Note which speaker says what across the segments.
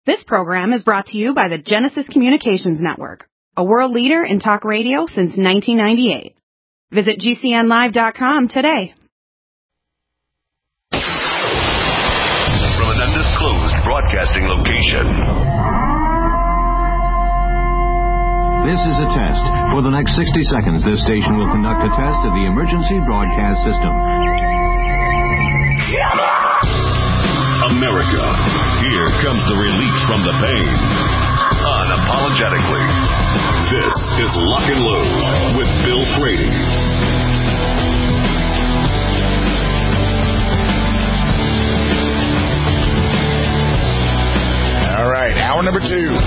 Speaker 1: This program is brought to you by the Genesis Communications Network, a world leader in talk radio since 1998. Visit GCNlive.com today.
Speaker 2: From an undisclosed broadcasting location.
Speaker 3: This is a test. For the next 60 seconds, this station will conduct a test of the emergency broadcast system.
Speaker 2: America, here comes the relief from the pain. Unapologetically. This is Lock and Load with Bill Frady.
Speaker 4: All right, hour number 2.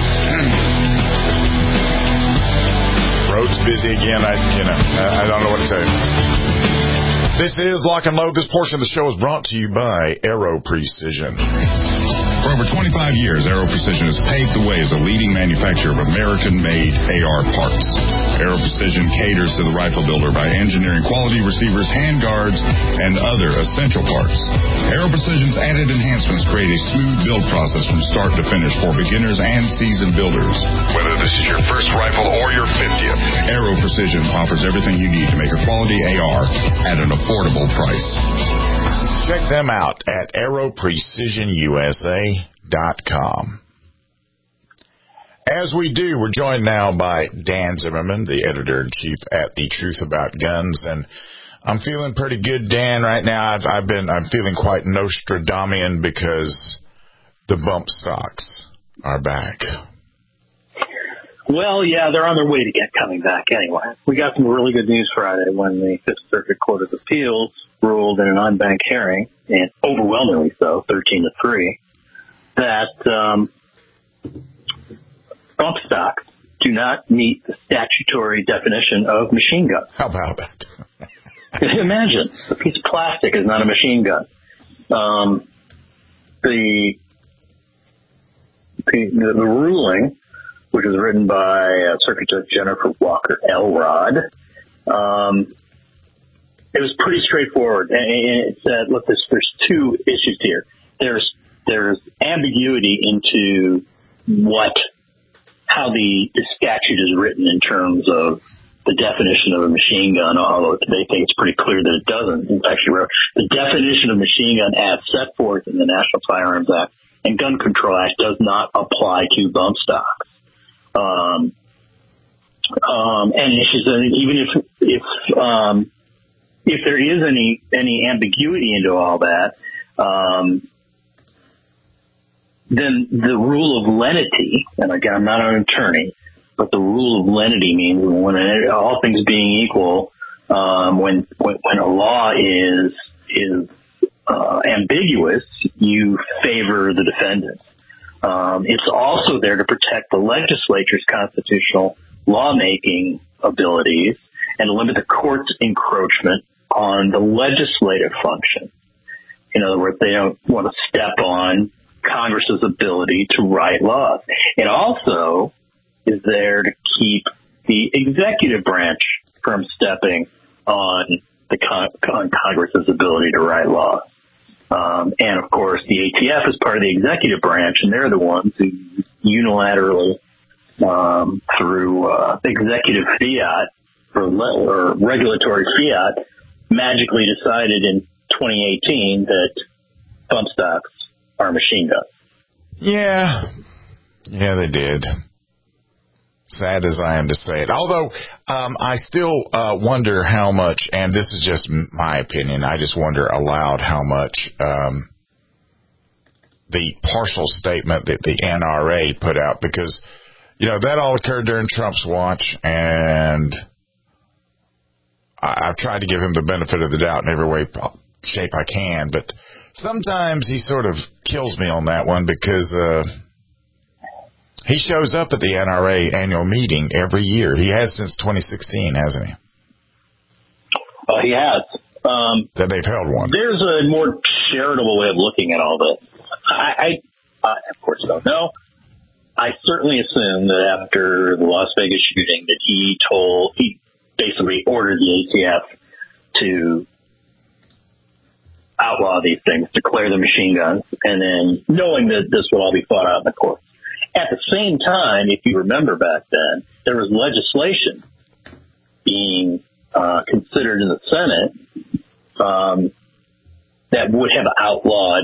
Speaker 4: Road's busy again. I don't know what to tell you. This is Lock and Load. This portion of the show is brought to you by Aero Precision.
Speaker 5: For over 25 years, Aero Precision has paved the way as a leading manufacturer of American-made AR parts. Aero Precision caters to the rifle builder by engineering quality receivers, handguards, and other essential parts. Aero Precision's added enhancements create a smooth build process from start to finish for beginners and seasoned builders.
Speaker 2: Whether this is your first rifle or your 50th,
Speaker 5: Aero Precision offers everything you need to make a quality AR at an affordable price.
Speaker 4: Check them out at aeroprecisionusa.com. As we do, we're joined now by Dan Zimmerman, the editor-in-chief at The Truth About Guns, and I'm feeling pretty good, Dan, right now. I'm feeling quite Nostradamian because the bump stocks are back.
Speaker 6: Well, yeah, they're on their way to coming back anyway. We got some really good news Friday when the Fifth Circuit Court of Appeals ruled in an unbanked hearing, and overwhelmingly so, 13-3, that bump stocks do not meet the statutory definition of machine gun.
Speaker 4: How about that?
Speaker 6: Imagine, a piece of plastic is not a machine gun. The ruling, which was written by Circuit Judge Jennifer Walker Elrod, it was pretty straightforward. And it said, look, there's two issues here. There's ambiguity into how the statute is written in terms of the definition of a machine gun, although they think it's pretty clear that it doesn't. It's actually the definition of machine gun as set forth in the National Firearms Act and Gun Control Act does not apply to bump stocks. And issues, even if there is any ambiguity into all that, then the rule of lenity, and again, I'm not an attorney, but the rule of lenity means when all things being equal, when a law is ambiguous, you favor the defendant. It's also there to protect the legislature's constitutional lawmaking abilities and limit the court's encroachment on the legislative function. In other words, they don't want to step on Congress's ability to write laws. It also is there to keep the executive branch from stepping on on Congress's ability to write laws. And of course, the ATF is part of the executive branch, and they're the ones who unilaterally, through executive fiat or regulatory fiat, magically decided in 2018 that bump stocks are machine guns.
Speaker 4: Yeah, they did. Sad as I am to say it. Although, I still wonder how much, and this is just my opinion, I just wonder aloud how much the partial statement that the NRA put out, because, that all occurred during Trump's watch, and I've tried to give him the benefit of the doubt in every way, shape I can, but sometimes he sort of kills me on that one because he shows up at the NRA annual meeting every year. He has since 2016, hasn't he?
Speaker 6: Oh, he has.
Speaker 4: That they've held one.
Speaker 6: There's a more charitable way of looking at all this. I of course, don't know. I certainly assume that after the Las Vegas shooting that he basically ordered the ATF to outlaw these things, declare the machine guns, and then knowing that this would all be fought out in the courts. At the same time, if you remember back then, there was legislation being considered in the Senate that would have outlawed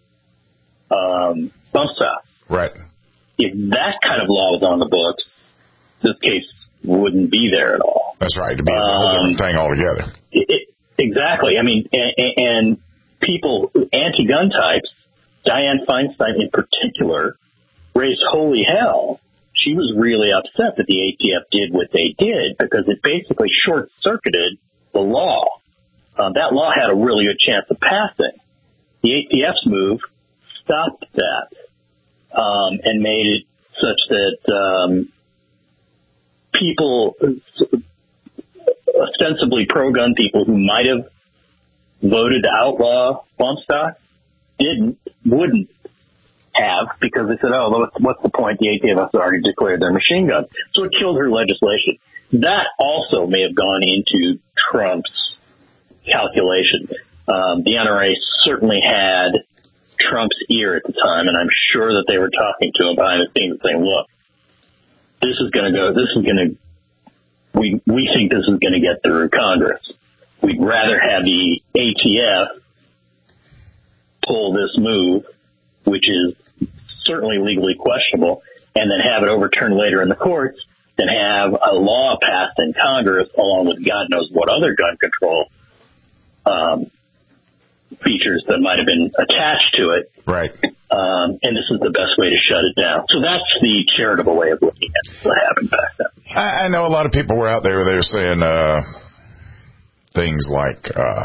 Speaker 6: bump stocks.
Speaker 4: Right.
Speaker 6: If that kind of law was on the books, this case wouldn't be there at all.
Speaker 4: That's right. It'd be a whole different thing altogether.
Speaker 6: Exactly. I mean, and people, anti-gun types, Dianne Feinstein in particular, raised holy hell. She was really upset that the ATF did what they did because it basically short-circuited the law. That law had a really good chance of passing. The ATF's move stopped that and made it such that people, ostensibly pro-gun people who might have voted to outlaw bump stocks, wouldn't have, because they said, oh, what's the point? The ATF has already declared their machine guns. So it killed her legislation. That also may have gone into Trump's calculation. The NRA certainly had Trump's ear at the time, and I'm sure that they were talking to him behind the scenes saying, look, we think this is going to get through Congress. We'd rather have the ATF pull this move, which is certainly legally questionable, and then have it overturned later in the courts, than have a law passed in Congress along with God knows what other gun control features that might have been attached to it.
Speaker 4: Right.
Speaker 6: And this is the best way to shut it down. So that's the charitable way of looking at what happened back then.
Speaker 4: I know a lot of people were out there, they were saying things like,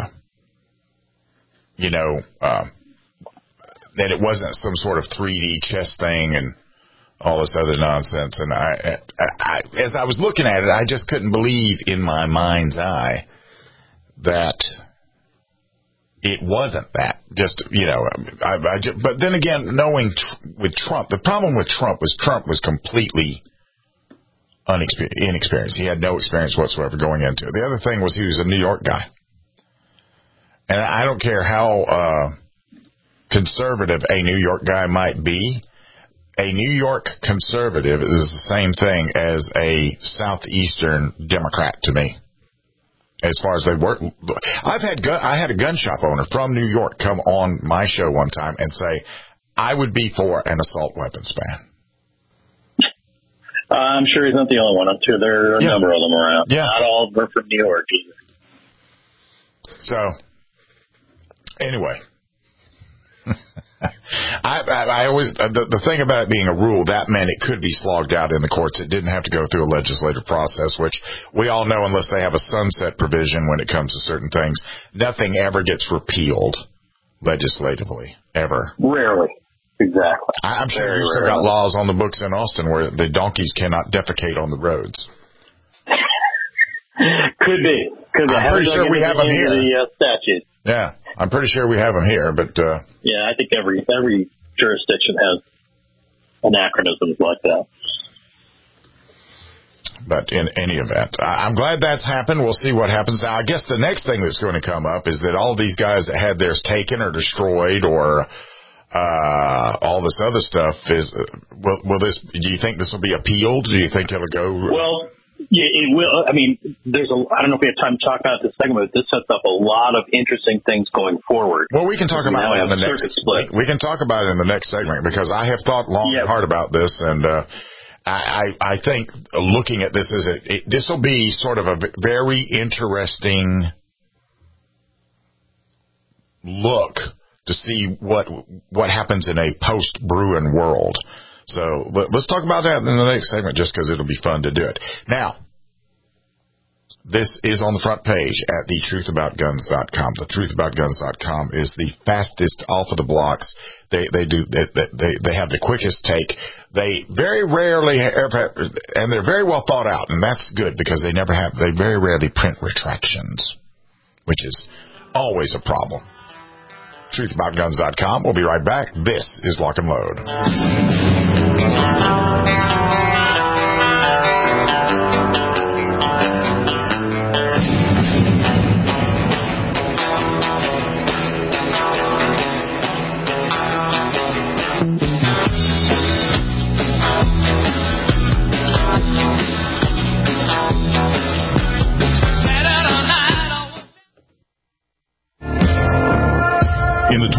Speaker 4: that it wasn't some sort of 3D chess thing and all this other nonsense. And I, as I was looking at it, I just couldn't believe in my mind's eye that it wasn't that. But then again, knowing with Trump, the problem with Trump was completely inexperienced. He had no experience whatsoever going into it. The other thing was he was a New York guy. And I don't care how conservative a New York guy might be, a New York conservative is the same thing as a Southeastern Democrat to me. As far as they work, I had a gun shop owner from New York come on my show one time and say, I would be for an assault weapons ban.
Speaker 6: I'm sure he's not the only one. I'm sure there are a number of them around. Yeah. Not all of them are from New York either.
Speaker 4: So, anyway. I always, the thing about it being a rule, that meant it could be slogged out in the courts. It didn't have to go through a legislative process, which we all know unless they have a sunset provision when it comes to certain things, nothing ever gets repealed legislatively, ever.
Speaker 6: Rarely. Exactly.
Speaker 4: I'm sure you've still got laws on the books in Austin where the donkeys cannot defecate on the roads.
Speaker 6: Could be.
Speaker 4: I'm pretty sure we have them here.
Speaker 6: The statute.
Speaker 4: Yeah, I'm pretty sure we have them here, but
Speaker 6: yeah, I think every jurisdiction has anachronisms like that.
Speaker 4: But in any event, I'm glad that's happened. We'll see what happens. Now, I guess the next thing that's going to come up is that all these guys that had theirs taken or destroyed or all this other stuff is, will this, do you think this will be appealed? Do you think it'll go?
Speaker 6: Well, yeah, it will. I mean, I don't know if we have time to talk about this segment, but this sets up a lot of interesting things going forward.
Speaker 4: Well, we can talk about it in the next split. We can talk about it in the next segment because I have thought long and hard about this, and I think looking at this this will be sort of a very interesting look to see what happens in a post-Bruin world. So let's talk about that in the next segment just because it'll be fun to do it. Now, this is on the front page at thetruthaboutguns.com. Thetruthaboutguns.com is the fastest off of the blocks. They have the quickest take. They very rarely and they're very well thought out, and that's good because they very rarely print retractions, which is always a problem. Truthaboutguns.com. We'll be right back. This is Lock and Load.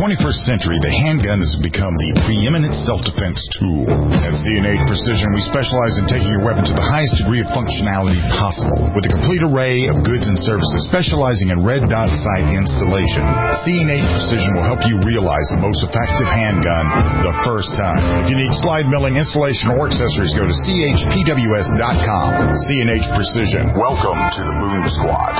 Speaker 5: 21st century, the handgun has become the preeminent self-defense tool. At C&H Precision, we specialize in taking your weapon to the highest degree of functionality possible. With a complete array of goods and services specializing in red dot sight installation, C&H Precision will help you realize the most effective handgun the first time. If you need slide milling, installation, or accessories, go to chpws.com. C&H Precision. Welcome to the Boom Squad.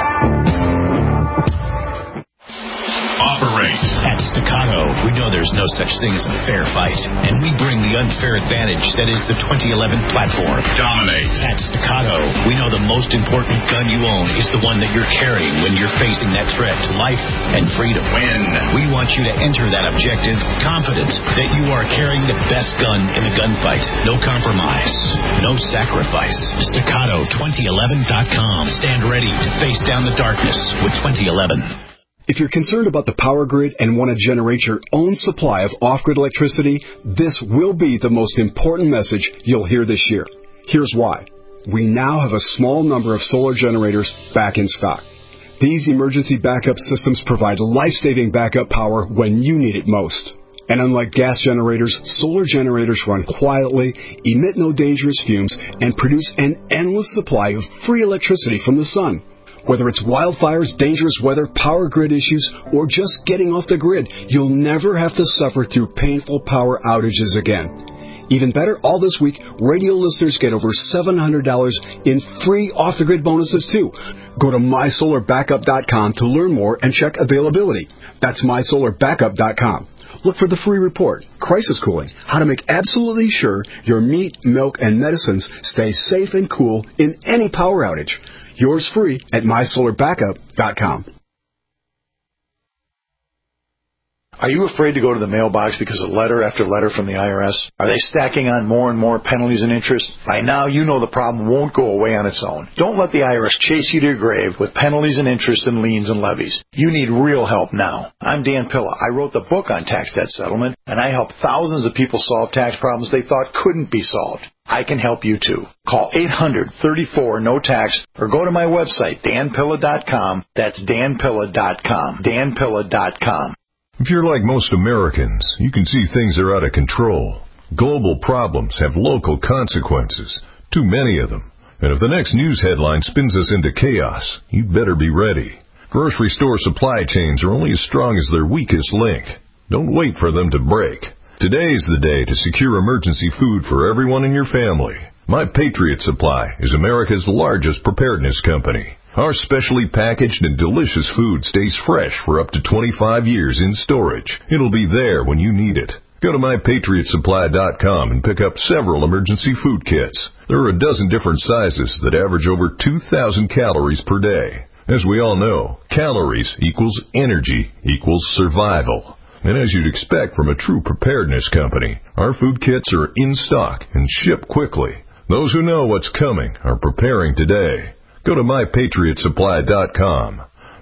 Speaker 7: Operate. At Staccato, we know there's no such thing as a fair fight, and we bring the unfair advantage that is the 2011 platform.
Speaker 5: Dominate.
Speaker 7: At Staccato, we know the most important gun you own is the one that you're carrying when you're facing that threat to life and freedom.
Speaker 5: Win.
Speaker 7: We want you to enter that objective confident that you are carrying the best gun in the gunfight. No compromise. No sacrifice. Staccato2011.com. Stand ready to face down the darkness with 2011.
Speaker 8: If you're concerned about the power grid and want to generate your own supply of off-grid electricity, this will be the most important message you'll hear this year. Here's why. We now have a small number of solar generators back in stock. These emergency backup systems provide life-saving backup power when you need it most. And unlike gas generators, solar generators run quietly, emit no dangerous fumes, and produce an endless supply of free electricity from the sun. Whether it's wildfires, dangerous weather, power grid issues, or just getting off the grid, you'll never have to suffer through painful power outages again. Even better, all this week, radio listeners get over $700 in free off-the-grid bonuses, too. Go to mysolarbackup.com to learn more and check availability. That's mysolarbackup.com. Look for the free report, Crisis Cooling, how to make absolutely sure your meat, milk, and medicines stay safe and cool in any power outage. Yours free at mysolarbackup.com.
Speaker 9: Are you afraid to go to the mailbox because of letter after letter from the IRS? Are they stacking on more and more penalties and interest? By now, you know the problem won't go away on its own. Don't let the IRS chase you to your grave with penalties and interest and liens and levies. You need real help now. I'm Dan Pilla. I wrote the book on tax debt settlement, and I helped thousands of people solve tax problems they thought couldn't be solved. I can help you too. Call 800-34-NO-TAX or go to my website, danpilla.com. That's danpilla.com. danpilla.com.
Speaker 10: If you're like most Americans, you can see things are out of control. Global problems have local consequences, too many of them. And if the next news headline spins us into chaos, you'd better be ready. Grocery store supply chains are only as strong as their weakest link. Don't wait for them to break. Today is the day to secure emergency food for everyone in your family. My Patriot Supply is America's largest preparedness company. Our specially packaged and delicious food stays fresh for up to 25 years in storage. It'll be there when you need it. Go to mypatriotsupply.com and pick up several emergency food kits. There are a dozen different sizes that average over 2,000 calories per day. As we all know, calories equals energy equals survival. And as you'd expect from a true preparedness company, our food kits are in stock and ship quickly. Those who know what's coming are preparing today. Go to mypatriotsupply.com.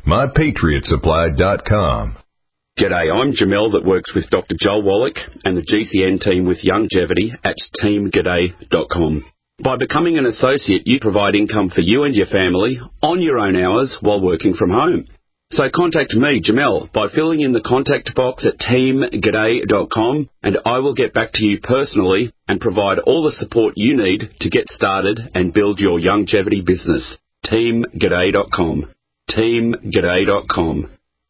Speaker 10: mypatriotsupply.com.
Speaker 11: G'day, I'm Jamel that works with Dr. Joel Wallach and the GCN team with Longevity at teamg'day.com. By becoming an associate, you provide income for you and your family on your own hours while working from home. So contact me, Jamel, by filling in the contact box at teamg'day.com, and I will get back to you personally and provide all the support you need to get started and build your longevity business. teamg'day.com. teamg'day.com.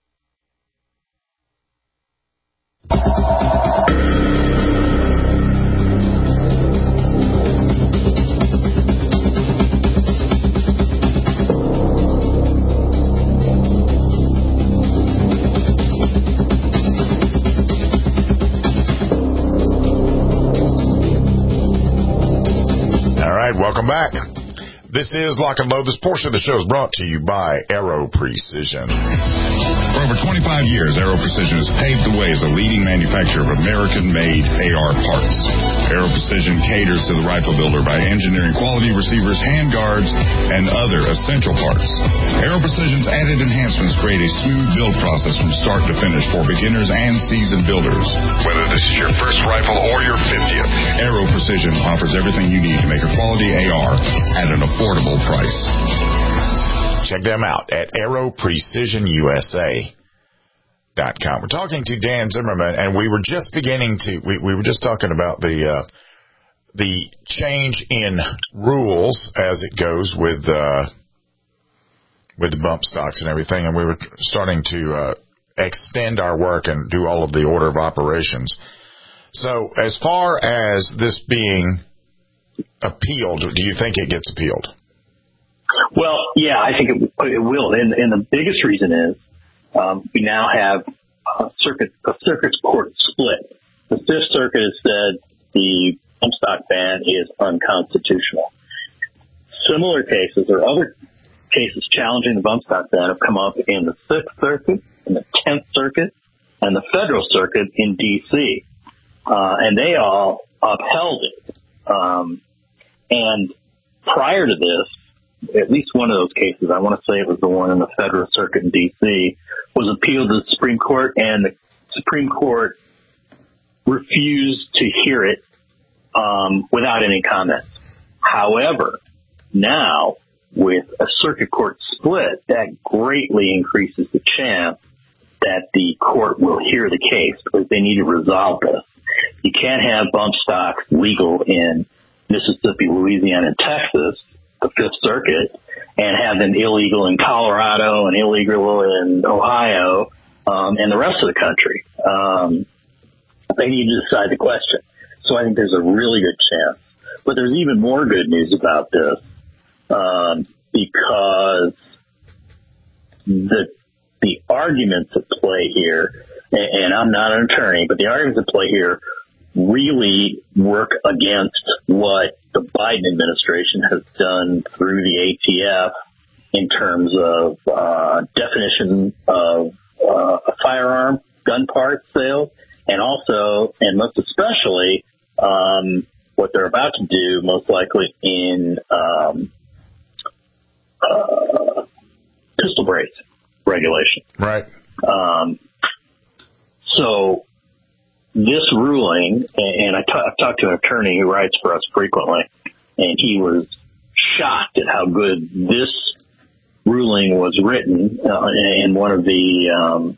Speaker 4: Welcome back. This is Lock and Load. This portion of the show is brought to you by Aero Precision.
Speaker 5: For over 25 years, Aero Precision has paved the way as a leading manufacturer of American-made AR parts. Aero Precision caters to the rifle builder by engineering quality receivers, handguards, and other essential parts. Aero Precision's added enhancements create a smooth build process from start to finish for beginners and seasoned builders. Whether this is your first rifle or your 50th, Aero Precision offers everything you need to make a quality AR at an affordable price.
Speaker 4: Check them out at Aero Precision USA. We're talking to Dan Zimmerman, and we were just beginning to, we were just talking about the change in rules as it goes with the bump stocks and everything, and we were starting to extend our work and do all of the order of operations. So as far as this being appealed, do you think it gets appealed?
Speaker 6: Well, yeah, I think it will. And the biggest reason is we now have a circuit court split. The Fifth Circuit has said the bump stock ban is unconstitutional. Similar cases or other cases challenging the bump stock ban have come up in the Sixth Circuit, in the 10th Circuit, and the Federal Circuit in D.C. And they all upheld it. And prior to this, at least one of those cases, I want to say it was the one in the Federal Circuit in D.C., was appealed to the Supreme Court, and the Supreme Court refused to hear it without any comment. However, now, with a circuit court split, that greatly increases the chance that the court will hear the case because they need to resolve this. You can't have bump stocks legal in Mississippi, Louisiana, and Texas, the Fifth Circuit, and have them illegal in Colorado and illegal in Ohio and the rest of the country. They need to decide the question. So I think there's a really good chance. But there's even more good news about this because the arguments at play here, and I'm not an attorney, but the arguments at play here really work against what the Biden administration has done through the ATF in terms of definition of a firearm, gun part sales, and also, and most especially, what they're about to do most likely in pistol brace regulation.
Speaker 4: Right.
Speaker 6: So this ruling, and I've talked to an attorney who writes for us frequently, and he was shocked at how good this ruling was written in one of the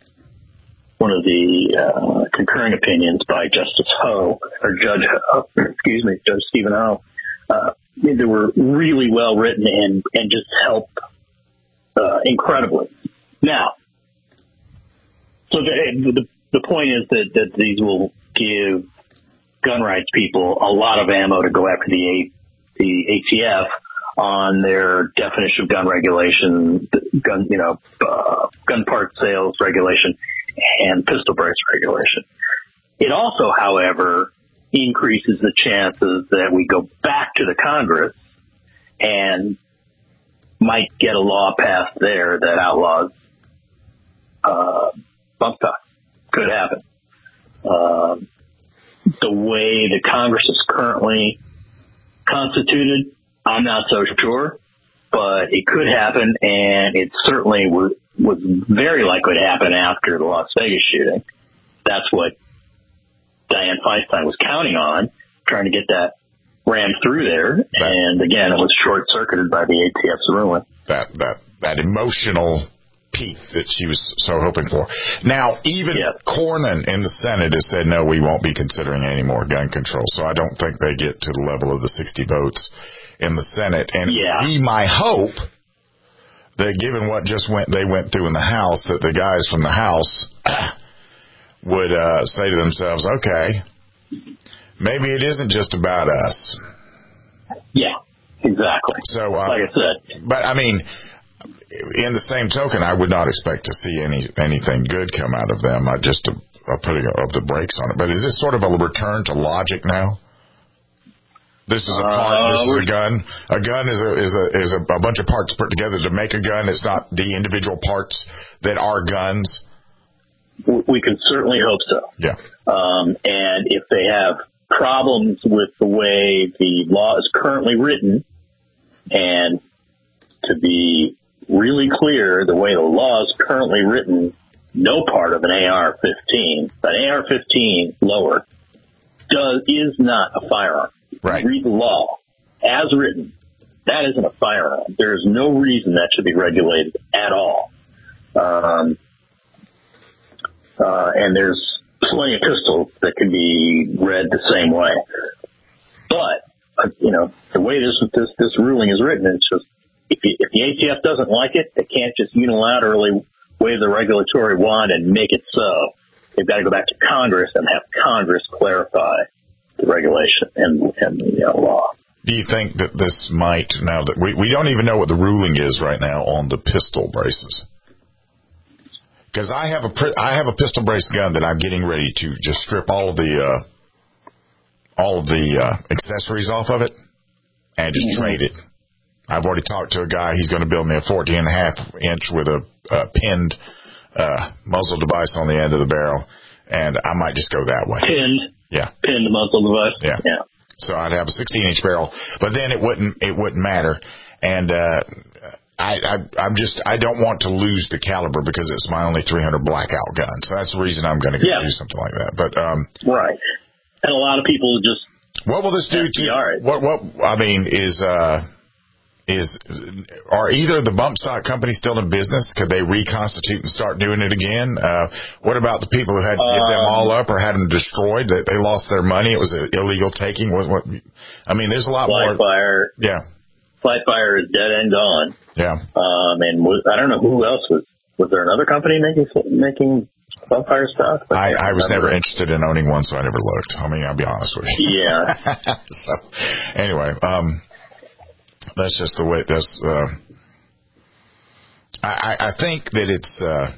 Speaker 6: concurring opinions by Justice Ho, or Judge Stephen Ho. They were really well written and just helped incredibly. Now, so the point is that these will give gun rights people a lot of ammo to go after the ATF on their definition of gun regulation, gun part sales regulation, and pistol brace regulation. It also, however, increases the chances that we go back to the Congress and might get a law passed there that outlaws bump stocks. Could happen. The way the Congress is currently constituted, I'm not so sure, but it could happen, and it certainly was very likely to happen after the Las Vegas shooting. That's what Dianne Feinstein was counting on, trying to get that rammed through there, and again, it was short-circuited by the ATF's ruling.
Speaker 4: That emotional peak that she was so hoping for. Now, even Cornyn in the Senate has said, no, we won't be considering any more gun control. So I don't think they get to the level of the 60 votes in the Senate. And be my hope that given what they went through in the House, that the guys from the House would say to themselves, okay, maybe it isn't just about us.
Speaker 6: Yeah, exactly.
Speaker 4: So,
Speaker 6: like I said.
Speaker 4: But, I mean, in the same token, I would not expect to see anything good come out of them. Just a putting of the brakes on it. But is this sort of a return to logic now? This is a part. This is a gun. A gun is a bunch of parts put together to make a gun. It's not the individual parts that are guns.
Speaker 6: We can certainly hope so.
Speaker 4: Yeah.
Speaker 6: And if they have problems with the way the law is currently written, and to be really clear, the way the law is currently written, no part of an AR-15, an AR-15 lower, is not a firearm.
Speaker 4: Right.
Speaker 6: Read the law as written. That isn't a firearm. There is no reason that should be regulated at all. And there's plenty of pistols that can be read the same way. But, the way this ruling is written, it's just, if the ATF doesn't like it, they can't just unilaterally wave the regulatory wand and make it so. They've got to go back to Congress and have Congress clarify the regulation and the law.
Speaker 4: Do you think that this might, now that we don't even know what the ruling is right now on the pistol braces? Because I have a pistol brace gun that I'm getting ready to just strip all of the accessories off of it and just trade it. I've already talked to a guy. He's going to build me a 14.5 inch with a pinned muzzle device on the end of the barrel, and I might just go that way.
Speaker 6: Pinned?
Speaker 4: Yeah.
Speaker 6: Pinned muzzle device?
Speaker 4: Yeah. So I'd have a 16-inch barrel, but then it wouldn't matter. And I don't want to lose the caliber because it's my only 300 blackout gun. So that's the reason I'm going to do something like that. But
Speaker 6: right. And a lot of people just.
Speaker 4: What will this do to? What I mean are either the bump stock companies still in business? Could they reconstitute and start doing it again? What about the people who had to give them all up or had them destroyed? They lost their money. It was an illegal taking. I mean, there's a lot more.
Speaker 6: Fire.
Speaker 4: Yeah.
Speaker 6: Flight Fire is dead and gone.
Speaker 4: Yeah.
Speaker 6: And I don't know who else was there another company making bump fire stuff?
Speaker 4: I was never interested in owning one, so I never looked. I mean, I'll be honest with you.
Speaker 6: Yeah.
Speaker 4: So anyway, that's just the way that's, I think that it's,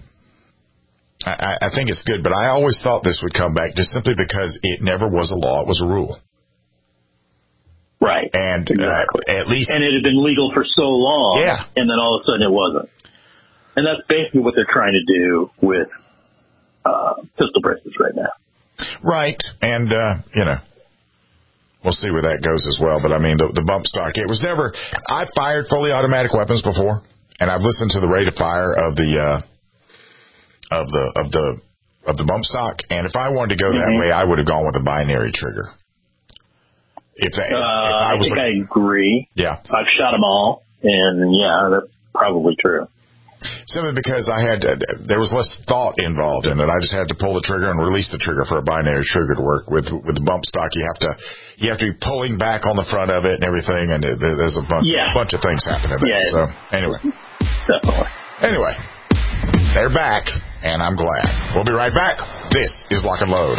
Speaker 4: I think it's good, but I always thought this would come back just simply because it never was a law, it was a rule.
Speaker 6: Right.
Speaker 4: And,
Speaker 6: exactly.
Speaker 4: At least.
Speaker 6: And it had been legal for so long.
Speaker 4: Yeah.
Speaker 6: And then all of a sudden it wasn't. And that's basically what they're trying to do with, pistol braces right now.
Speaker 4: Right. And, we'll see where that goes as well. But I mean, the bump stock, it was never, I've fired fully automatic weapons before, and I've listened to the rate of fire of the bump stock. And if I wanted to go that way, I would have gone with a binary trigger.
Speaker 6: I agree.
Speaker 4: Yeah.
Speaker 6: I've shot them all, and that's probably true.
Speaker 4: Simply because there was less thought involved in it. I just had to pull the trigger and release the trigger for a binary trigger to work. With the bump stock, you have to be pulling back on the front of it and everything, and there's a bunch of things happening there.
Speaker 6: Yeah.
Speaker 4: So anyway,
Speaker 6: definitely.
Speaker 4: Anyway, they're back, and I'm glad. We'll be right back. This is Lock and Load.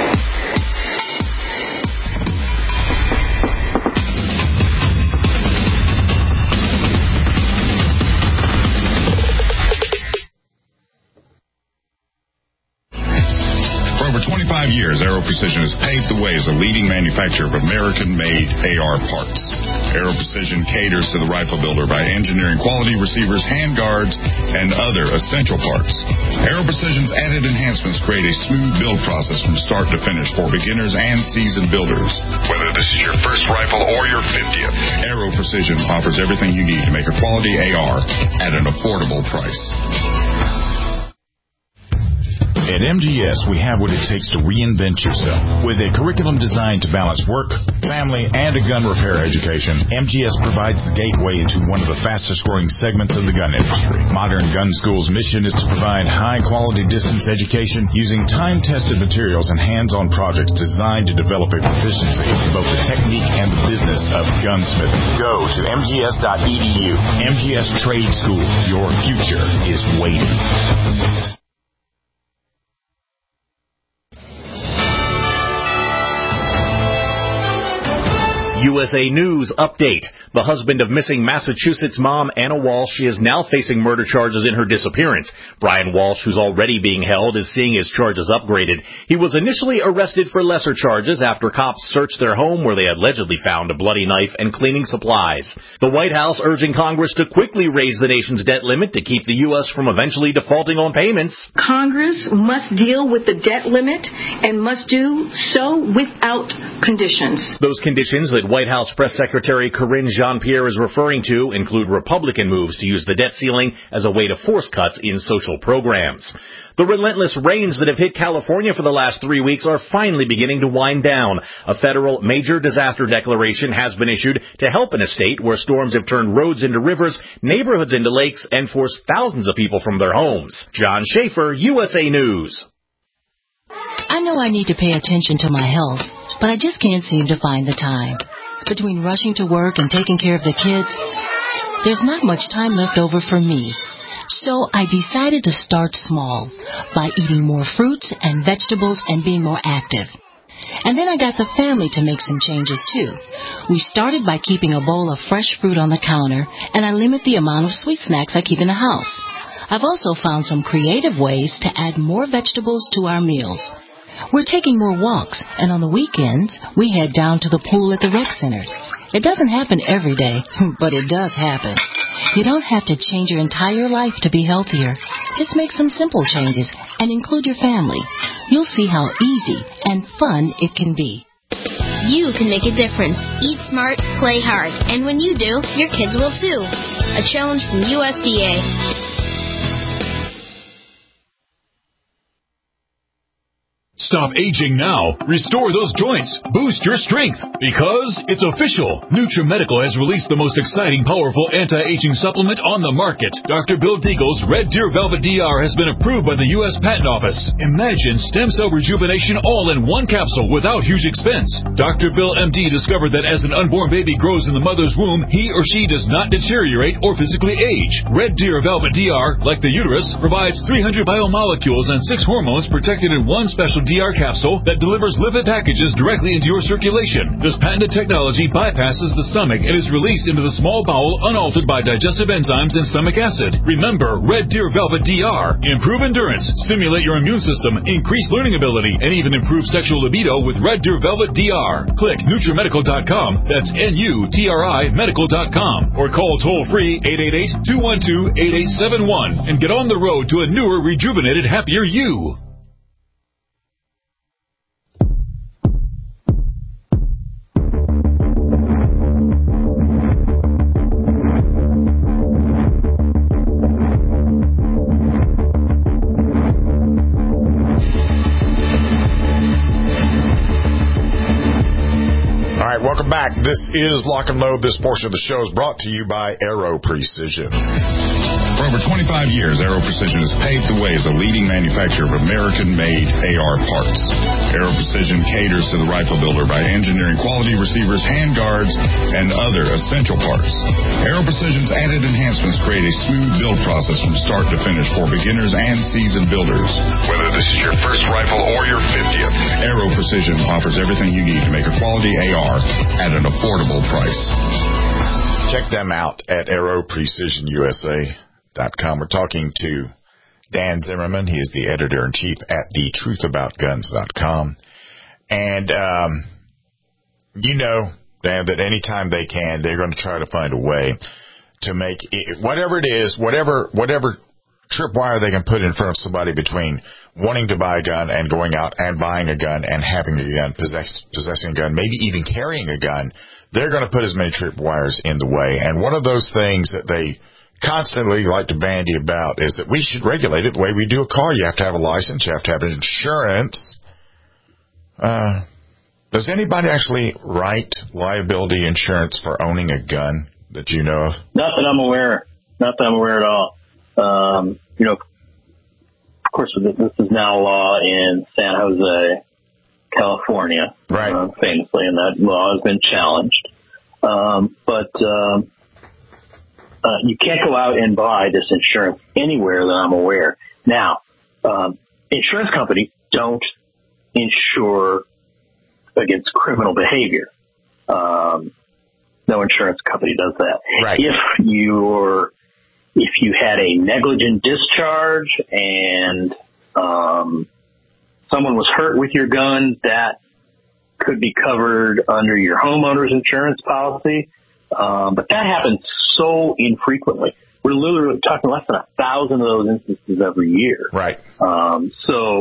Speaker 5: For 25 years, Aero Precision has paved the way as a leading manufacturer of American-made AR parts. Aero Precision caters to the rifle builder by engineering quality receivers, handguards, and other essential parts. Aero Precision's added enhancements create a smooth build process from start to finish for beginners and seasoned builders. Whether this is your first rifle or your 50th, Aero Precision offers everything you need to make a quality AR at an affordable price.
Speaker 12: At MGS, we have what it takes to reinvent yourself. With a curriculum designed to balance work, family, and a gun repair education, MGS provides the gateway into one of the fastest-growing segments of the gun industry. Modern Gun School's mission is to provide high-quality distance education using time-tested materials and hands-on projects designed to develop a proficiency in both the technique and the business of gunsmithing. Go to mgs.edu. MGS Trade School. Your future is waiting.
Speaker 13: USA News Update. The husband of missing Massachusetts mom Anna Walsh is now facing murder charges in her disappearance. Brian Walsh, who's already being held, is seeing his charges upgraded. He was initially arrested for lesser charges after cops searched their home where they allegedly found a bloody knife and cleaning supplies. The White House urging Congress to quickly raise the nation's debt limit to keep the U.S. from eventually defaulting on payments.
Speaker 14: Congress must deal with the debt limit and must do so without conditions.
Speaker 13: Those conditions that White House Press Secretary Karine Jean-Pierre is referring to include Republican moves to use the debt ceiling as a way to force cuts in social programs. The relentless rains that have hit California for the last 3 weeks are finally beginning to wind down. A federal major disaster declaration has been issued to help in a state where storms have turned roads into rivers, neighborhoods into lakes, and forced thousands of people from their homes. John Schaefer, USA News.
Speaker 15: I know I need to pay attention to my health, but I just can't seem to find the time. Between rushing to work and taking care of the kids, there's not much time left over for me. So I decided to start small by eating more fruits and vegetables and being more active. And then I got the family to make some changes, too. We started by keeping a bowl of fresh fruit on the counter, and I limit the amount of sweet snacks I keep in the house. I've also found some creative ways to add more vegetables to our meals. We're taking more walks, and on the weekends, we head down to the pool at the rec center. It doesn't happen every day, but it does happen. You don't have to change your entire life to be healthier. Just make some simple changes and include your family. You'll see how easy and fun it can be.
Speaker 16: You can make a difference. Eat smart, play hard. And when you do, your kids will too. A challenge from USDA.
Speaker 17: Stop aging now. Restore those joints. Boost your strength. Because it's official. NutriMedical has released the most exciting, powerful anti-aging supplement on the market. Dr. Bill Deagle's Red Deer Velvet DR has been approved by the U.S. Patent Office. Imagine stem cell rejuvenation all in one capsule without huge expense. Dr. Bill MD discovered that as an unborn baby grows in the mother's womb, he or she does not deteriorate or physically age. Red Deer Velvet DR, like the uterus, provides 300 biomolecules and 6 hormones protected in one special DR capsule that delivers lipid packages directly into your circulation. This patented technology bypasses the stomach and is released into the small bowel unaltered by digestive enzymes and stomach acid. Remember, Red Deer Velvet DR. Improve endurance, stimulate your immune system, increase learning ability, and even improve sexual libido with Red Deer Velvet DR. Click NutriMedical.com. That's NUTRI Medical.com. Or call toll-free 888-212-8871 and get on the road to a newer, rejuvenated, happier you.
Speaker 4: Welcome back. This is Lock and Load. This portion of the show is brought to you by Aero Precision.
Speaker 5: For over 25 years, Aero Precision has paved the way as a leading manufacturer of American-made AR parts. Aero Precision caters to the rifle builder by engineering quality receivers, handguards, and other essential parts. Aero Precision's added enhancements create a smooth build process from start to finish for beginners and seasoned builders. Whether this is your first rifle or your 50th, Aero Precision offers everything you need to make a quality AR at an affordable price.
Speaker 4: Check them out at AeroPrecisionUSA.com. We're talking to Dan Zimmerman. He is the editor-in-chief at thetruthaboutguns.com. And, you know, Dan, that anytime they can, they're going to try to find a way to make it, whatever it is, whatever tripwire they can put in front of somebody between wanting to buy a gun and going out and buying a gun and having a gun, possessing a gun, maybe even carrying a gun, they're going to put as many tripwires in the way. And one of those things that they constantly like to bandy about is that we should regulate it the way we do a car. You have to have a license. You have to have insurance. Does anybody actually write liability insurance for owning a gun that you know of?
Speaker 6: Not that I'm aware. Not that I'm aware at all. You know, of course, this is now law in San Jose, California,
Speaker 4: right?
Speaker 6: Famously, and that law has been challenged. But you can't go out and buy this insurance anywhere that I'm aware. Now, insurance companies don't insure against criminal behavior. No insurance company does that.
Speaker 4: Right.
Speaker 6: If you had a negligent discharge and someone was hurt with your gun, that could be covered under your homeowner's insurance policy. But that happens so infrequently. We're literally talking less than 1,000 of those instances every year.
Speaker 4: Right.
Speaker 6: And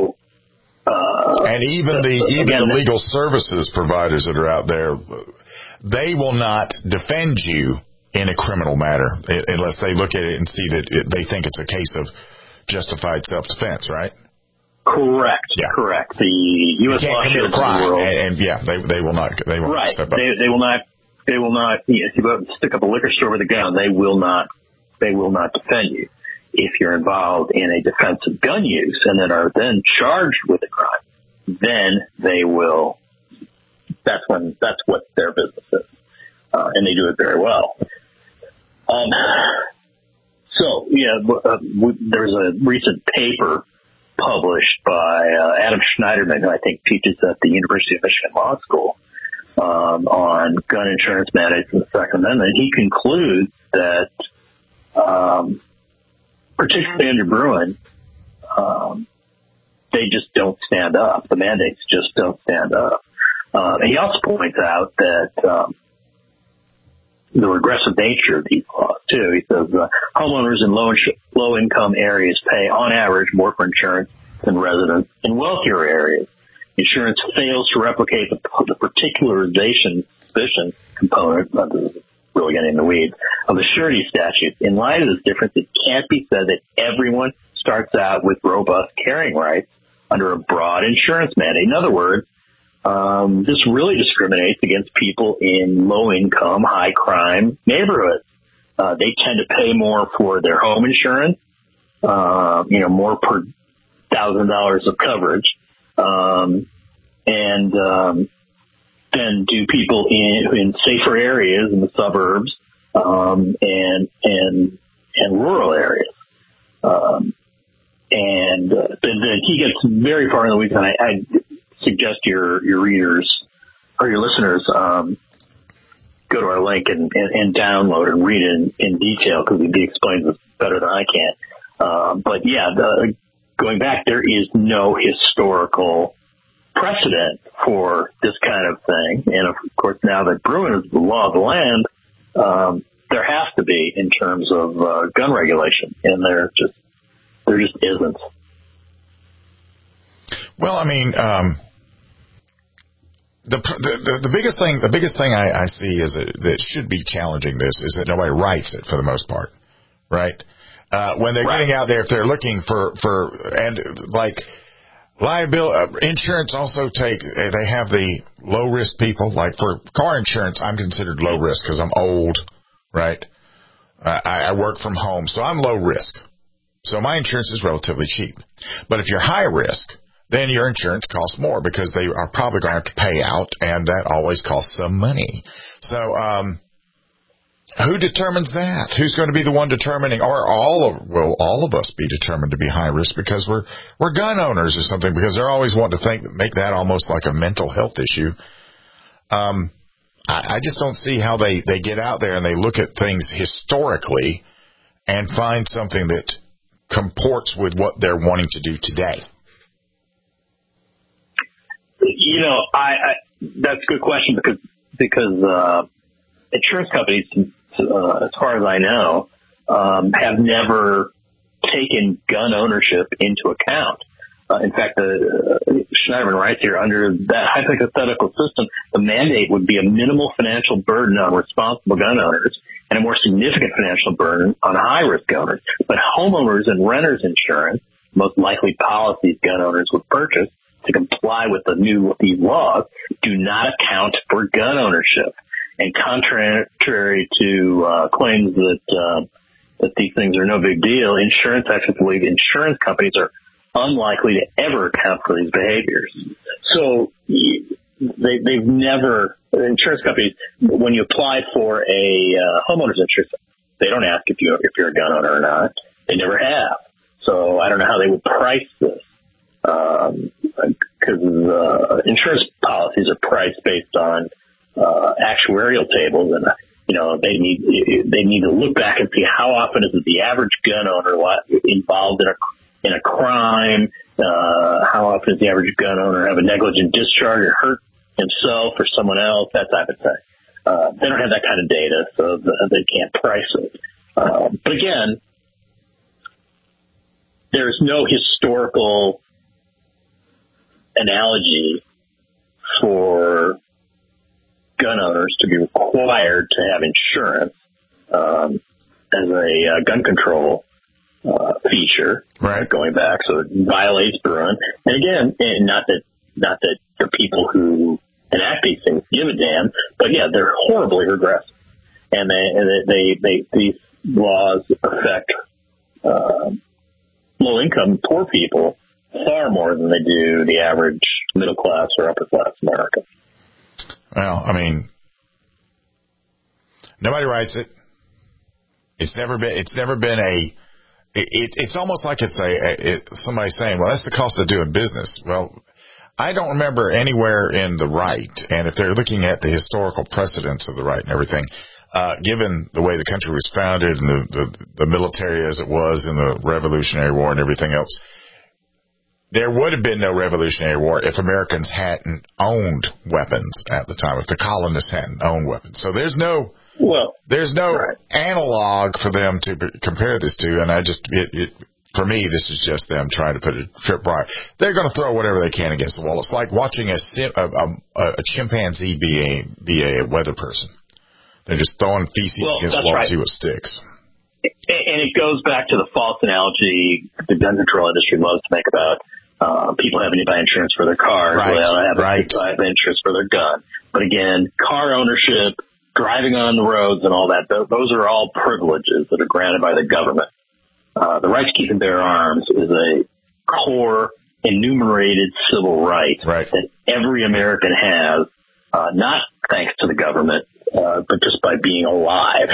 Speaker 4: even the legal services providers that are out there, they will not defend you in a criminal matter unless they look at it and see that they think it's a case of justified self-defense, right?
Speaker 6: Correct.
Speaker 4: Yeah.
Speaker 6: Correct. The U.S.
Speaker 4: You can't commit a crime, and they will not. They will
Speaker 6: right.
Speaker 4: step up.
Speaker 6: They will not. They will not. If you go and stick up a liquor store with a gun, they will not. They will not defend you. If you're involved in a defensive gun use and then are then charged with a crime, then they will. That's what their business is, and they do it very well. There's a recent paper published by Adam Schneiderman, who I think teaches at the University of Michigan Law School, on gun insurance mandates in the Second Amendment. He concludes that, particularly under Bruen, they just don't stand up. The mandates just don't stand up. He also points out that the regressive nature of these laws, too. He says homeowners in low-income areas pay, on average, more for insurance than residents in wealthier areas. Insurance fails to replicate the particularization component, really getting in the weeds, of the surety statute. In light of this difference, it can't be said that everyone starts out with robust carrying rights under a broad insurance mandate. In other words, this really discriminates against people in low-income, high-crime neighborhoods. They tend to pay more for their home insurance, more per $1,000 of coverage, than do people in safer areas in the suburbs and rural areas. Then he gets very far in the weeds, and I suggest your readers or your listeners go to our link and download and read it in detail, because he explains this better than I can. Going back, there is no historical precedent for this kind of thing. And of course, now that Bruen is the law of the land, there has to be in terms of gun regulation, and there just isn't.
Speaker 4: Well, I mean, the biggest thing I see is that should be challenging this is that nobody writes it for the most part, right? When they're getting out there, if they're looking for liability insurance, also they have the low risk people. Like for car insurance, I'm considered low risk because I'm old, right? I work from home, so I'm low risk. So my insurance is relatively cheap. But if you're high risk, then your insurance costs more because they are probably going to have to pay out, and that always costs some money. So, who determines that? Who's going to be the one determining, or will all of us be determined to be high risk because we're gun owners or something? Because they're always wanting to make that almost like a mental health issue. I just don't see how they get out there and they look at things historically and find something that comports with what they're wanting to do today.
Speaker 6: That's a good question because insurance companies, as far as I know, have never taken gun ownership into account. In fact, Schneiderman writes here, under that hypothetical system, the mandate would be a minimal financial burden on responsible gun owners and a more significant financial burden on high-risk owners. But homeowners and renters insurance, most likely policies gun owners would purchase to comply with these laws, do not account for gun ownership. And contrary to claims that these things are no big deal, insurance experts believe insurance companies are unlikely to ever account for these behaviors. So they've never, insurance companies, when you apply for a homeowner's insurance, they don't ask if you're a gun owner or not. They never have. So I don't know how they would price this. Because insurance policies are priced based on actuarial tables, and they need to look back and see how often is the average gun owner involved in a crime, how often does the average gun owner have a negligent discharge or hurt himself or someone else, that type of thing. They don't have that kind of data, so they can't price it. But again, there's no historical analogy for gun owners to be required to have insurance as a gun control feature, right? Going back, so it violates Bruen. And again, not that the people who enact these things give a damn, but yeah, they're horribly regressive, and these laws affect low income, poor people far more than they do the average middle class or upper class American.
Speaker 4: Well, I mean, nobody writes it. It's never been a. It's almost like it's somebody saying, "Well, that's the cost of doing business." Well, I don't remember anywhere in the right, and if they're looking at the historical precedents of the right and everything, given the way the country was founded and the military as it was in the Revolutionary War and everything else, there would have been no Revolutionary War if Americans hadn't owned weapons at the time, if the colonists hadn't owned weapons. So there's no analog for them to compare this to, and for me, this is just them trying to put a tripwire. They're going to throw whatever they can against the wall. It's like watching a chimpanzee be a weather person. They're just throwing feces against the wall to see what sticks.
Speaker 6: And it goes back to the false analogy the gun control industry loves to make about people having to buy insurance for their cars. Right. Well, they have to buy insurance for their gun. But again, car ownership, driving on the roads and all that, those are all privileges that are granted by the government. The right to keep and bear arms is a core enumerated civil right that every American has, not thanks to the government, but just by being alive.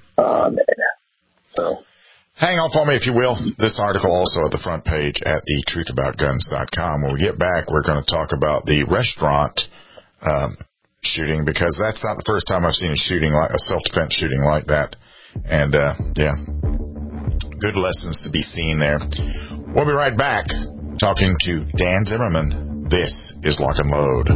Speaker 6: So,
Speaker 4: hang on for me, if you will. This article also at the front page at thetruthaboutguns.com. When we get back, we're going to talk about the restaurant shooting, because that's not the first time I've seen a self-defense shooting like that. And, good lessons to be seen there. We'll be right back talking to Dan Zimmerman. This is Lock and Load.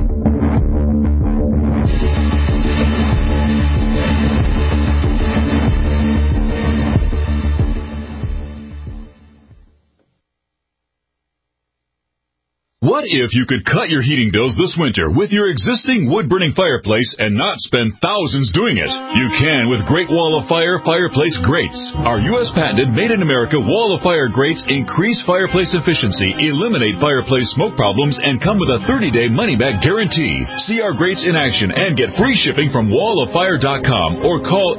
Speaker 17: What if you could cut your heating bills this winter with your existing wood-burning fireplace and not spend thousands doing it? You can with Great Wall of Fire fireplace grates. Our U.S. patented made-in-America Wall of Fire grates increase fireplace efficiency, eliminate fireplace smoke problems, and come with a 30-day money-back guarantee. See our grates in action and get free shipping from walloffire.com or call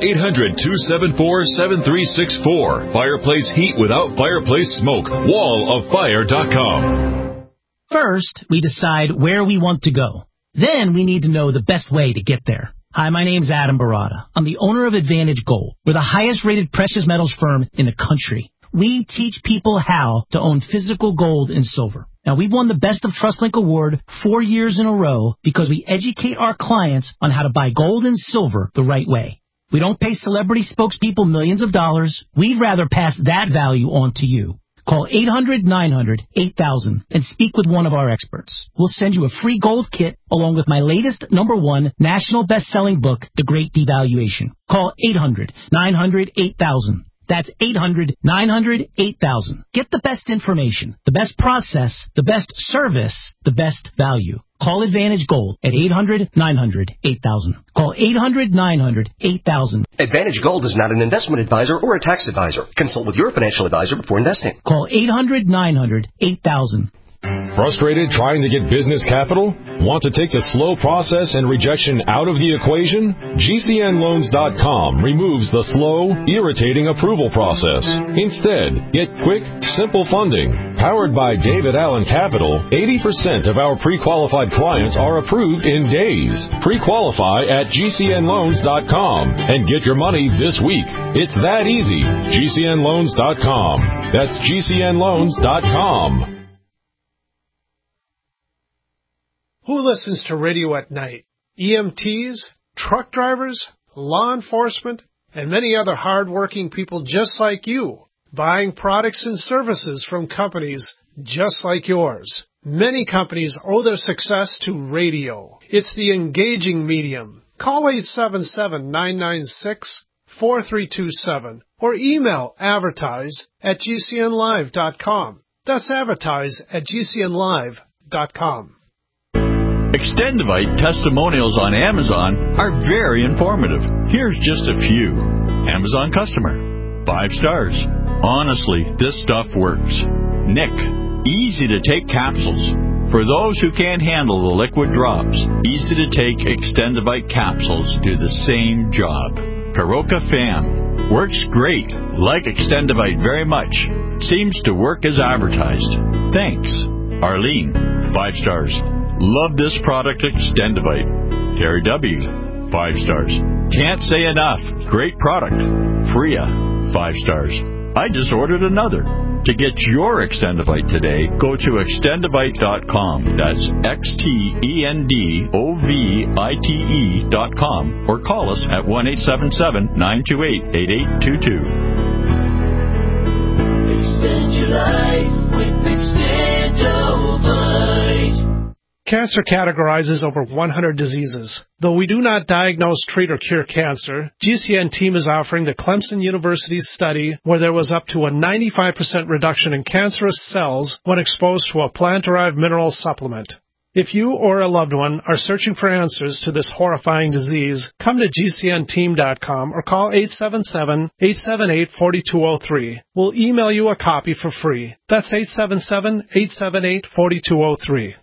Speaker 17: 800-274-7364. Fireplace heat without fireplace smoke. walloffire.com.
Speaker 18: First, we decide where we want to go. Then we need to know the best way to get there. Hi, my name's Adam Barada. I'm the owner of Advantage Gold. We're the highest-rated precious metals firm in the country. We teach people how to own physical gold and silver. Now, we've won the Best of TrustLink Award 4 years in a row because we educate our clients on how to buy gold and silver the right way. We don't pay celebrity spokespeople millions of dollars. We'd rather pass that value on to you. Call 800-900-8000 and speak with one of our experts. We'll send you a free gold kit along with my latest #1 national best-selling book, The Great Devaluation. Call 800-900-8000. That's 800-900-8000. Get the best information, the best process, the best service, the best value. Call Advantage Gold at 800-900-8000. Call 800-900-8000.
Speaker 19: Advantage Gold is not an investment advisor or a tax advisor. Consult with your financial advisor before investing.
Speaker 18: Call 800-900-8000.
Speaker 20: Frustrated trying to get business capital? Want to take the slow process and rejection out of the equation? GCNloans.com removes the slow, irritating approval process. Instead, get quick, simple funding. Powered by David Allen Capital, 80% of our pre-qualified clients are approved in days. Pre-qualify at GCNloans.com and get your money this week. It's that easy. GCNloans.com. That's GCNloans.com.
Speaker 21: Who listens to radio at night? EMTs, truck drivers, law enforcement, and many other hard-working people just like you, buying products and services from companies just like yours. Many companies owe their success to radio. It's the engaging medium. Call 877-996-4327 or email advertise@gcnlive.com. That's advertise@gcnlive.com.
Speaker 22: Extendivite testimonials on Amazon are very informative. Here's just a few. Amazon customer. 5 stars. Honestly, this stuff works. Nick. Easy to take capsules. For those who can't handle the liquid drops, easy to take Extendivite capsules do the same job. Karoka Fan. Works great. Like Extendivite very much. Seems to work as advertised. Thanks. Arlene, 5 stars. Love this product, Extendivite. Terry W., 5 stars. Can't say enough. Great product. Freya, 5 stars. I just ordered another. To get your Extendivite today, go to extendivite.com. That's XTENDOVITE.com, or call us at 1-877-928-8822.
Speaker 1: Extend your life with Extendivite.
Speaker 21: Cancer categorizes over 100 diseases. Though we do not diagnose, treat, or cure cancer, GCN team is offering the Clemson University study where there was up to a 95% reduction in cancerous cells when exposed to a plant-derived mineral supplement. If you or a loved one are searching for answers to this horrifying disease, come to GCNteam.com or call 877-878-4203. We'll email you a copy for free. That's 877-878-4203.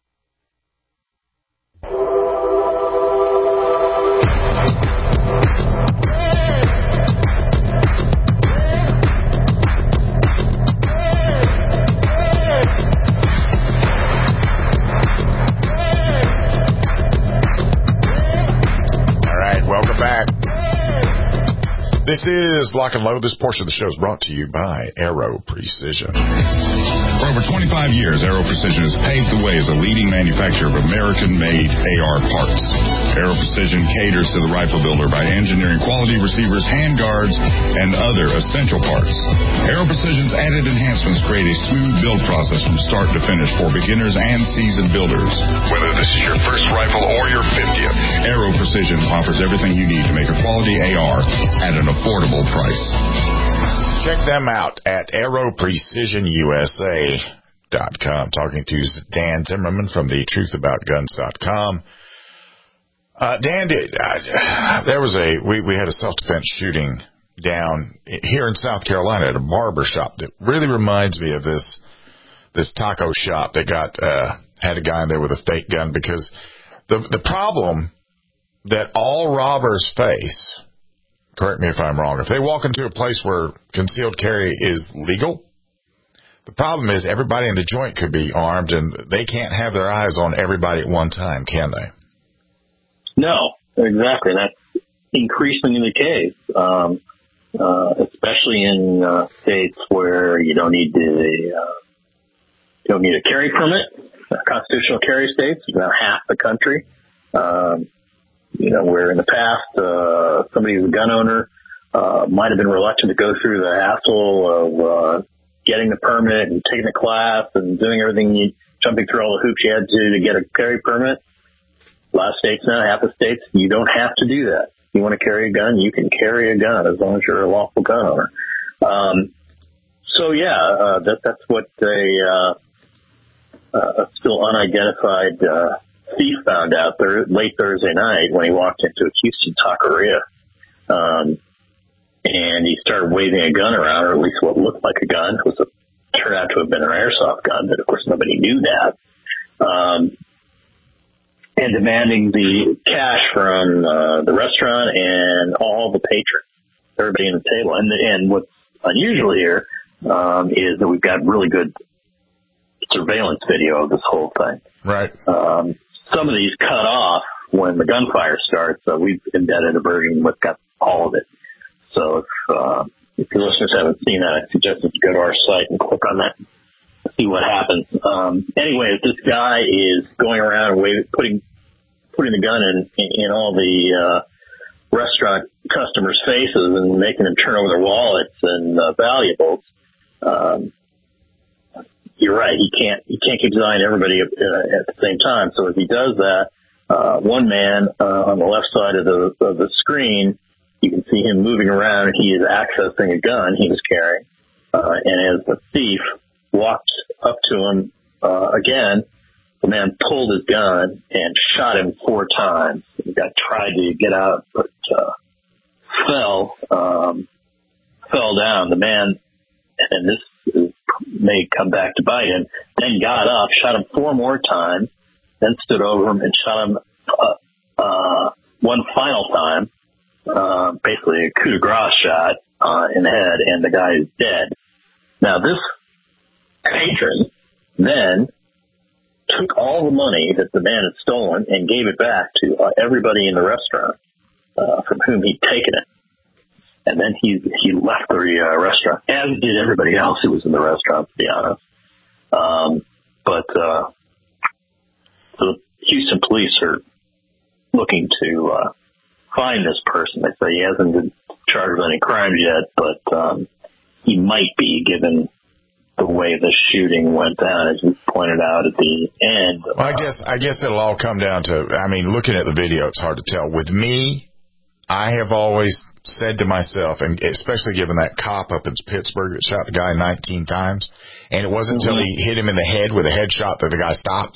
Speaker 4: Welcome back. This is Lock and Load. This portion of the show is brought to you by Aero Precision.
Speaker 5: For over 25 years, Aero Precision has paved the way as a leading manufacturer of American-made AR parts. Aero Precision caters to the rifle builder by engineering quality receivers, handguards, and other essential parts. Aero Precision's added enhancements create a smooth build process from start to finish for beginners and seasoned builders. Whether this is your first rifle or your 50th, Aero Precision offers everything you need to make a quality AR at an affordable price.
Speaker 4: Check them out at AeroPrecisionUSA.com. Talking to Dan Zimmerman from the TruthAboutGuns.com. Dan, we had a self-defense shooting down here in South Carolina at a barber shop that really reminds me of this taco shop that had a guy in there with a fake gun, because the problem that all robbers face, correct me if I'm wrong, if they walk into a place where concealed carry is legal, the problem is everybody in the joint could be armed, and they can't have their eyes on everybody at one time, can they?
Speaker 6: No, exactly. That's increasingly the case, especially in states where you don't need a carry permit. Constitutional carry states, about half the country. Where in the past, somebody who's a gun owner might have been reluctant to go through the hassle of getting the permit and taking the class and doing everything, jumping through all the hoops you had to get a carry permit. A lot of states now, half the states, you don't have to do that. You want to carry a gun, you can carry a gun as long as you're a lawful gun owner. That's what a still unidentified thief found out there late Thursday night when he walked into a Houston taqueria. And he started waving a gun around, or at least what looked like a gun. It turned out to have been an airsoft gun, but of course nobody knew that. And demanding the cash from the restaurant and all the patrons, everybody in the table. And what's unusual here is that we've got really good surveillance video of this whole thing.
Speaker 4: Right.
Speaker 6: Some of these cut off when the gunfire starts, so we've embedded a version that's got all of it. So if your listeners haven't seen that, I suggest you go to our site and click on that and see what happens. Anyway, this guy is going around and putting the gun in all the restaurant customers' faces and making them turn over their wallets and valuables. You're right. He can't keep his eye on everybody at the same time. So as he does that, one man on the left side of the screen, you can see him moving around, and he is accessing a gun he was carrying. And as the thief walked up to him again, the man pulled his gun and shot him 4 times. The guy tried to get out, but fell down. The man, and this may come back to bite him, then got up, shot him 4 more times, then stood over him and shot him one final time. basically a coup de grace shot in the head, and the guy is dead. Now, this patron then took all the money that the man had stolen and gave it back to everybody in the restaurant from whom he'd taken it. And then he left the restaurant, as did everybody else who was in the restaurant, to be honest. But the Houston police are looking to find this person. They say he hasn't been charged with any crimes yet, but he might be, given the way the shooting went down, as we pointed out at the end.
Speaker 4: Well, I guess it'll all come down to, I mean, looking at the video, it's hard to tell. With me, I have always said to myself, and especially given that cop up in Pittsburgh that shot the guy 19 times, and it wasn't until he hit him in the head with a headshot that the guy stopped.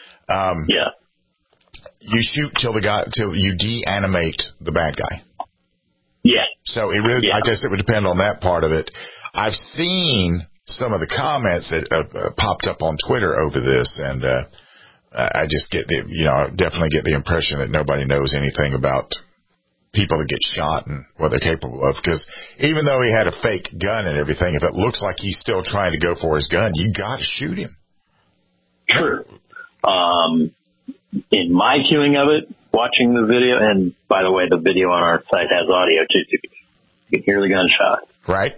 Speaker 4: You shoot till you deanimate the bad guy.
Speaker 6: Yeah.
Speaker 4: So it really, I guess it would depend on that part of it. I've seen some of the comments that popped up on Twitter over this, and I just get definitely get the impression that nobody knows anything about people that get shot and what they're capable of. Because even though he had a fake gun and everything, if it looks like he's still trying to go for his gun, you got to shoot him.
Speaker 6: True. In my viewing of it, watching the video, and by the way, the video on our site has audio too, so you can hear the gunshot.
Speaker 4: Right.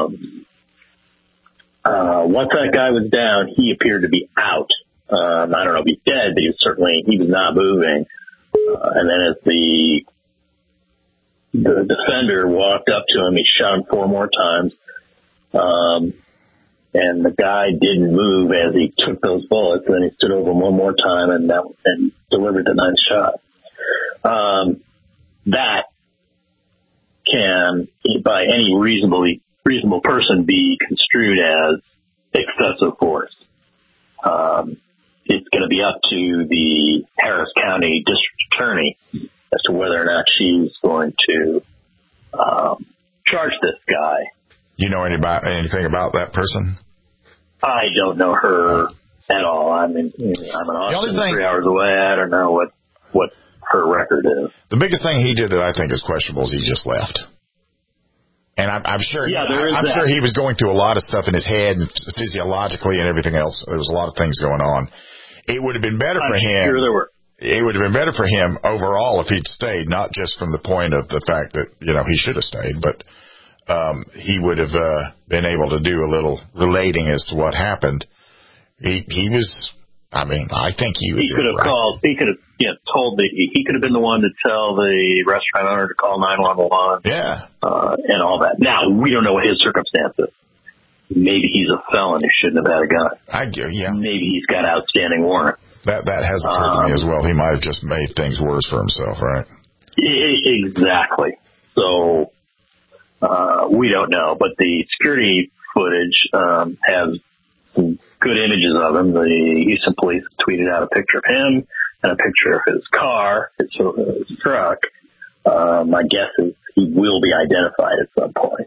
Speaker 6: Once that guy was down, he appeared to be out. I don't know if he's dead, but he was not moving. And then as the defender walked up to him, he shot him 4 more times. And the guy didn't move as he took those bullets. And then he stood over him 1 more time and delivered the 9th shot. That can, by any reasonable person, be construed as excessive force. It's going to be up to the Harris County District Attorney as to whether or not she's going to charge this guy.
Speaker 4: You know anything about that person?
Speaker 6: I don't know her at all. I'm in Austin, 3 hours away. I don't know what her record is.
Speaker 4: The biggest thing he did that I think is questionable is he just left. And I'm sure sure he was going through a lot of stuff in his head and physiologically and everything else. There was a lot of things going on. It would have been better for him.
Speaker 6: Sure there were.
Speaker 4: It would have been better for him overall if he'd stayed, not just from the point of the fact that, he should have stayed, but he would have been able to do a little relating as to what happened. He was, I think he was.
Speaker 6: He could have called. He could have told he could have been the one to tell the restaurant owner to call 911.
Speaker 4: Yeah,
Speaker 6: and all that. Now we don't know what his circumstances. Maybe he's a felon who shouldn't have had a gun. Maybe he's got outstanding warrant.
Speaker 4: That has occurred to me as well. He might have just made things worse for himself, right?
Speaker 6: Exactly. So we don't know, but the security footage has some good images of him. The Houston police tweeted out a picture of him and a picture of his car, his truck. My guess is he will be identified at some point.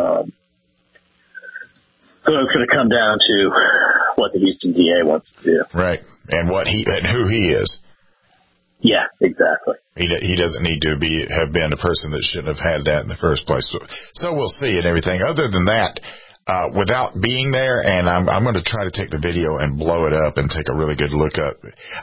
Speaker 6: So it's going to come down to what the Houston DA wants to do.
Speaker 4: Right. And who he is.
Speaker 6: Yeah, exactly.
Speaker 4: He doesn't need to have been a person that shouldn't have had that in the first place. So we'll see and everything. Other than that, without being there, and I'm going to try to take the video and blow it up and take a really good look up.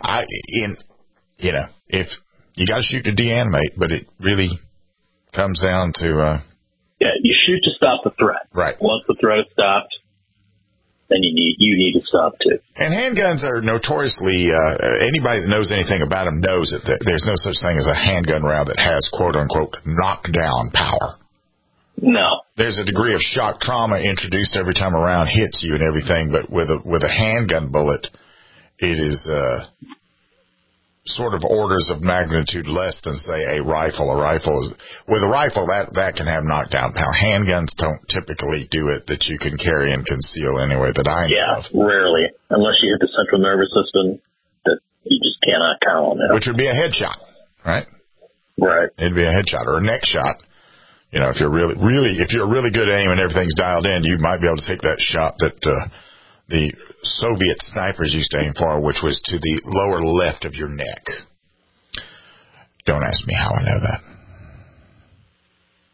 Speaker 4: If you got to shoot to deanimate, but it really comes down to
Speaker 6: you shoot to stop the threat.
Speaker 4: Right.
Speaker 6: Once the threat is stopped, then you need to stop too.
Speaker 4: And handguns are notoriously, anybody that knows anything about them knows that there's no such thing as a handgun round that has quote unquote knockdown power.
Speaker 6: No.
Speaker 4: There's a degree of shock trauma introduced every time a round hits you and everything, but with a handgun bullet, it is sort of orders of magnitude less than, say, a rifle. With a rifle, that can have knockdown power. Handguns don't typically do it that you can carry and conceal anyway that I know of.
Speaker 6: Yeah, rarely. Unless you hit the central nervous system, that you just cannot count on that.
Speaker 4: Which would be a headshot, right?
Speaker 6: Right.
Speaker 4: It'd be a headshot or a neck shot. If you're if you're really good at aim and everything's dialed in, you might be able to take that shot that the Soviet snipers used to aim for, which was to the lower left of your neck. Don't ask me how I know that.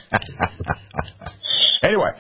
Speaker 4: Anyway,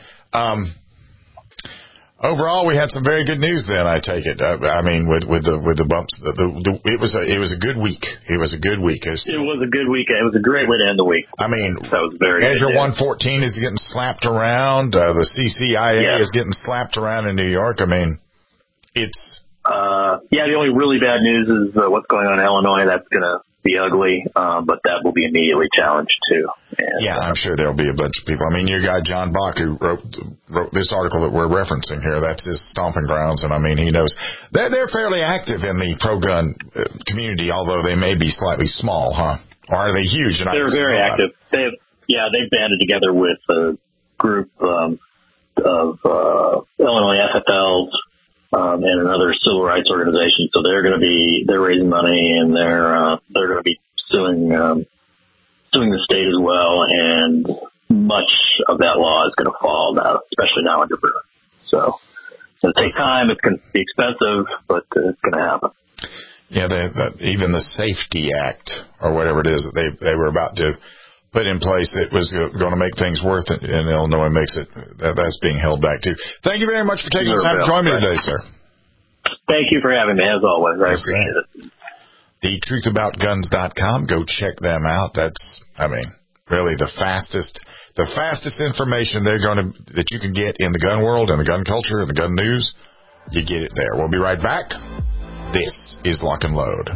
Speaker 4: overall, we had some very good news. Then I take it. I mean, with the bumps, it was a good week. It was a good week.
Speaker 6: It was a good week. It was a great way to end the week.
Speaker 4: I mean,
Speaker 6: that was very
Speaker 4: Azure
Speaker 6: good.
Speaker 4: 114 is getting slapped around. The CCIA is getting slapped around in New York. I mean, it's.
Speaker 6: The only really bad news is what's going on in Illinois. That's going to be ugly, but that will be immediately challenged too. And,
Speaker 4: I'm sure there'll be a bunch of people. I mean, your guy John Bach, who wrote this article that we're referencing here, that's his stomping grounds, and I mean, he knows they're fairly active in the pro-gun community, although they may be slightly small, huh? Or are they huge?
Speaker 6: They're very active. They've banded together with a group of Illinois FFLs. And another civil rights organization. So they're raising money, and they're going to be suing the state as well. And much of that law is going to fall now, especially now under Bruin. So it's going to take time. It's going to be expensive, but it's going to happen.
Speaker 4: Yeah, even the Safety Act or whatever it is that they were about to put in place that was going to make things worth it in Illinois that's being held back too. Thank you very much for taking the time to join me today, sir.
Speaker 6: Thank you for having me, as always. I appreciate it.
Speaker 4: TheTruthAboutGuns.com. Go check them out. That's, really the fastest information that you can get in the gun world and the gun culture and the gun news. You get it there. We'll be right back. This is Lock and Load.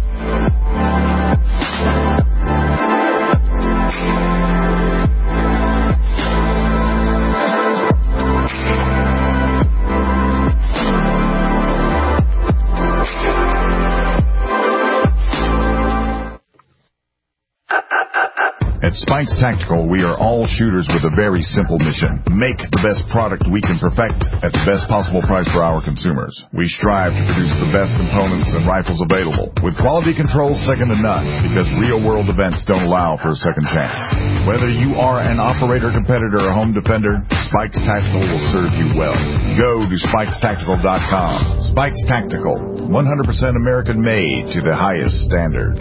Speaker 12: At Spikes Tactical, we are all shooters with a very simple mission. Make the best product we can perfect at the best possible price for our consumers. We strive to produce the best components and rifles available, with quality control second to none, because real-world events don't allow for a second chance. Whether you are an operator, competitor, or home defender, Spikes Tactical will serve you well. Go to SpikesTactical.com. Spikes Tactical, 100% American-made to the highest standard.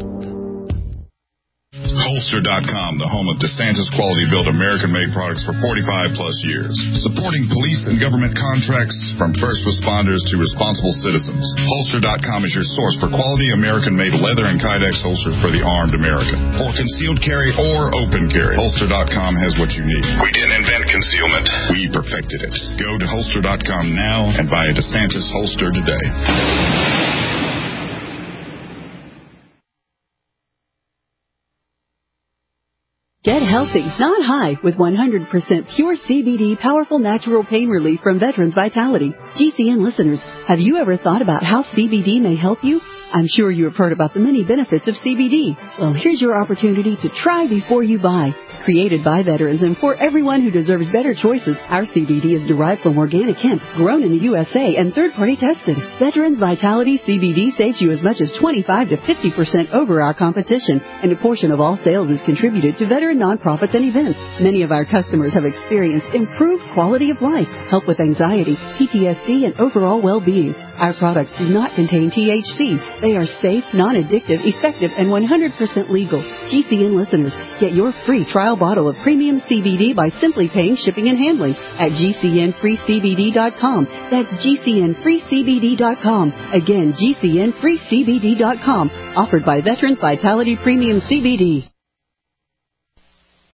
Speaker 5: Holster.com, the home of DeSantis quality-built American-made products for 45-plus years. Supporting police and government contracts from first responders to responsible citizens. Holster.com is your source for quality American-made leather and Kydex holsters for the armed American. For concealed carry or open carry, Holster.com has what you need. We didn't invent concealment. We perfected it. Go to Holster.com now and buy a DeSantis holster today.
Speaker 2: Get healthy, not high, with 100% pure CBD powerful natural pain relief from Veterans Vitality. GCN listeners, have you ever thought about how CBD may help you? I'm sure you have heard about the many benefits of CBD. Well, here's your opportunity to try before you buy. Created by veterans and for everyone who deserves better choices, our CBD is derived from organic hemp, grown in the USA, and third-party tested. Veterans Vitality CBD saves you as much as 25 to 50% over our competition, and a portion of all sales is contributed to veteran nonprofits and events. Many of our customers have experienced improved quality of life, help with anxiety, PTSD, and overall well-being. Our products do not contain THC. They are safe, non-addictive, effective, and 100% legal. GCN listeners, get your free trial bottle of premium CBD by simply paying shipping and handling at GCNFreeCBD.com. That's GCNFreeCBD.com. Again, GCNFreeCBD.com. Offered by Veterans Vitality Premium CBD.